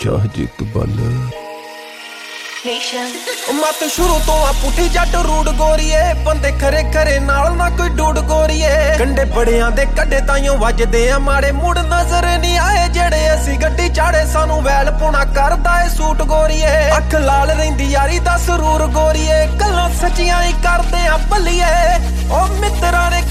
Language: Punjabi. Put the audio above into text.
ਸ਼ਾਹਜੀਤ ਬੱਲ ਮਤ ਸ਼ੁਰੂ ਤੋਂ ਆ ਪੁੱਠੀ ਜੱਟ ਰੂੜ ਗੋਰੀਏ, ਬੰਦੇ ਖਰੇ ਖਰੇ ਨਾਲ ਨਾ ਕੋਈ ਡੂਡ ਗੋਰੀਏ। ਕੰਡੇ ਬੜਿਆਂ ਦੇ ਕੱਢੇ ਤਾਈਓ ਵੱਜਦੇ ਆ ਮਾੜੇ, ਮੁੜ ਨਜ਼ਰ ਨਹੀਂ ਆਏ ਜਿਹੜੇ ਅਸੀਂ ਗੱਡੀ ਚਾੜੇ। ਸਾਨੂੰ ਵੈਲ ਪੁਣਾ ਕਰਦਾ ਏ ਸੂਟ ਗੋਰੀਏ, ਅੱਖ ਲਾਲ ਰਹਿੰਦੀ ਯਾਰੀ ਦਾ ਸਰੂਰ ਗੋਰੀਏ। ਗੱਲਾਂ ਸੱਚੀਆਂ ਹੀ ਕਰਦੇ ਆ ਬੱਲੀਏ, ਉਹ ਮਿੱਤਰਾਂ ਨੇ